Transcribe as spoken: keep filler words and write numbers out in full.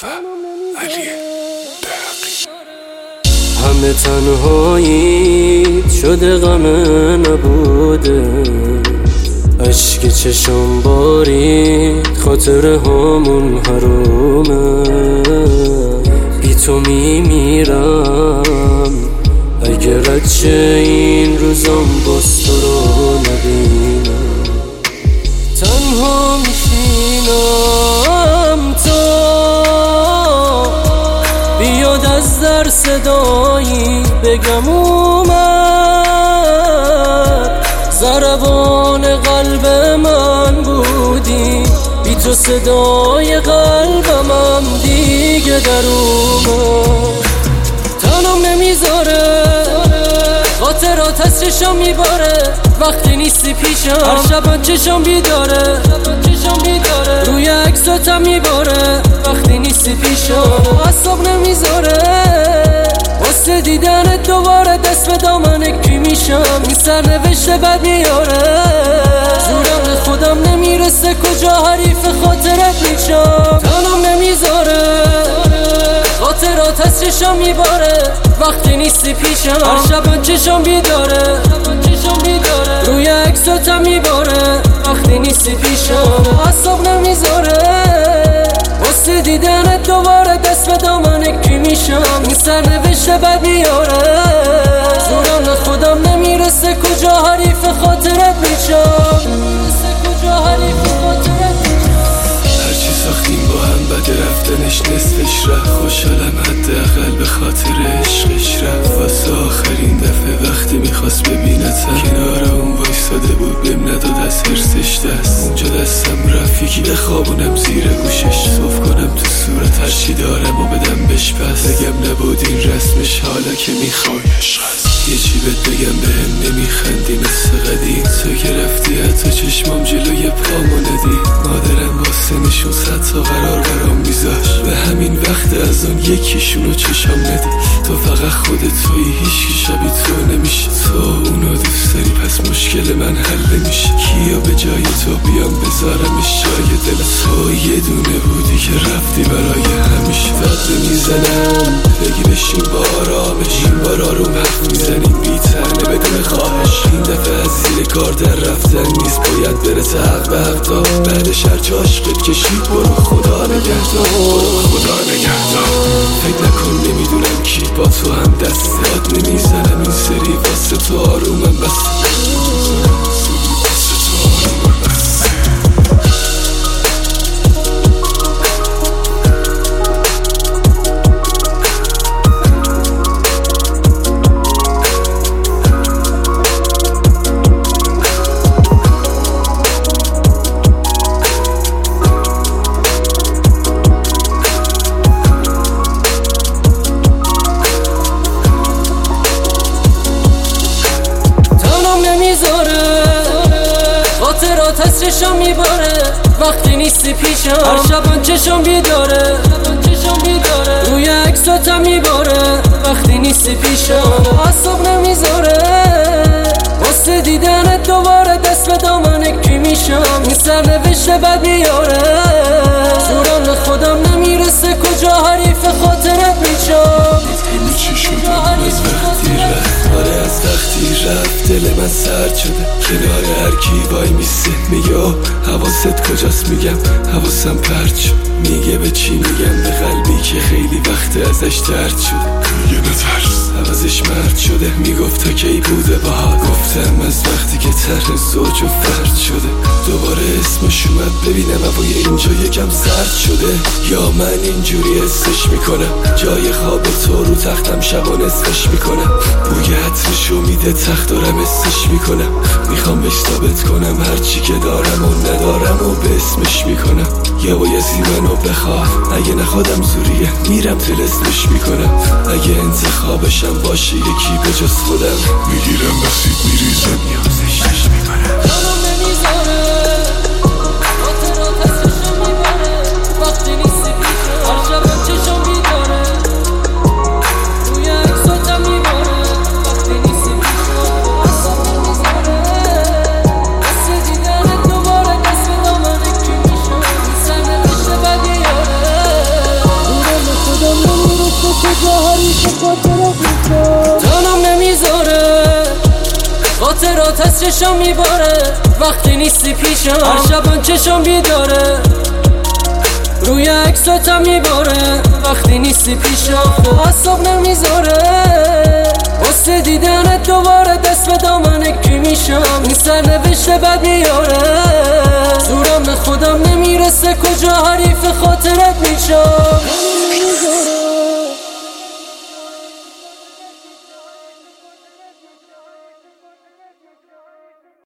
علی دقی. همه تنهاییت شده غم نبوده، اشک چشم بارید خاطر همون حرومه. بی تو میمیرم اگر چه این روزم باز تو رو نبینم. تنها میشینم تا بیاد از در صدایی بگم اومد. ضربان قلب من بودی، بی تو صدای قلبم هم دیگه در اومد. تنم نمیذاره خاطرات از چشم میباره، وقتی نیستی پیشم هر شب چشم بیداره. روی عکساتم میباره وقتی نیستی پیشم، اعصاب نمیذاره واسه دیدنت دوباره دست به دامن کی میشم. این سرنوشت بد میاره، زورم خودم نمیرسه کجا حریف خاطرت میشم. تنم نمیذاره خاطرات از چشم میباره، وقتی نیستی پیشم هر شب چشم بیداره. روی عکساتم میباره وقتی نیستی پیشم، اعصاب نمیذاره واسه دیدنت دوباره دست به دامن کی میشم. این سرنوشت بد میاره، زورم خودم نمیرسه کجا حریف خاطرت میشم. کجا حریف خاطرت میشم. هرچی ساختیم با هم بد رفتنش نصفش رفت، خوشحالم حداقل به خاطر عشقش رفت. واسه آخرین دفعه وقتی میخواست ببینتم کنار اون وایساده بود، بهم نداد از حرسش دست. اونجا دستم رفت یکی بخوابونم زیر گوشش، صف کنم تو صورت هرچی دارم و بدم بش پس. بگم نبود این رسمش حالا که میخوای عشق هست. یه چی بهت بگم بهم نمیخندی مثل قدیم، تو که رفتی حتی چشمام جلوی پامو ندی. مادرم واسه نشون صد تا قرار برام میذاش، به همین وقت از اون یکیشونو چشم ندی. تو فقط خودت توی هیچکی شبیه تو نمیشه، تو اونو دوست داری پس مشکل من حل نمیشه. کیا به جای تو بیام بذارمش جای دل تو، یه دونه بودی که رفتی برای همیشه. داد میزنم بگی بشین با آرامش، این بار آروم حرف میزنیم بی تنه بدون خواهش. این دفعه از زیر کار در رفتن نیست، باید برسه حق به حق تا بعدش هرچه عشقت کشید. برو خدا نگهدار، برو خدا نگهدار. فکر نکن نمیدونم کی با تو هم دست داد، نمیزنم این سری واسه تو آرومم بس. خاطرات از چشم میباره وقتی نیستی پیشم، هر شب چشم بیداره. روی عکساتم میباره وقتی نیستی پیشم، اعصاب نمیذاره واسه دیدنت دوباره دست به دامن کی میشم. این سرنوشت بد میاره، زورم خودم نمیرسه کجا حریف خاطرت میشم. همه چی شده از وقتی رفت، آره از وقتی رفت دل من سرد شده. کنار هر کی وای میسته میگه حواست کجاست، میگم حواسم پرت شد. میگه به چی میگم به قلبی که خیلی وقت ازش درد شده. میگه نترس عوضش مرد شده، میگفت تا کی بوده باها. گفتم از وقتی که طرح زوج و فرد شده. دوباره اسمش اومد ببینم هوای اینجا یکم سرد شده، یا من اینجوری حسش میکنم. جای خواب تو رو تختم شبا نصفش میکنم، بوی عطرشو میده تخت دارم حسش میکنم. میخوام بهش ثابت کنم هرچی که دارم و ندارم و به اسمش میکنم. یا بایستی منو بخواه، اگه نخوادم زوریه میرم تلسمش میکنم. اگه انتخابشم باشه یکی به جز خودم، میگیرم بسید میریزم نیازشش میکنم. تنم نمیذاره خاطرات از چشم میباره وقتی نیستی پیشم، هر شب چشم بیداره. روی عکساتم میباره وقتی نیستی پیشم، اعصاب نمیذاره واسه دیدنت دوباره دست به دامن کی میشم. این سرنوشت بد میاره، خاطرات از چشم میباره وقتی نیستی پیشم. هر شبان چشم بیداره روی عکساتم میباره وقتی نیستی پیشم. اعصاب نمیذاره واسه دیدنت دوباره دست به دامن کی میشم. این سرنوشت بد میاره زورم به خودم نمیرسه کجا حریف خاطر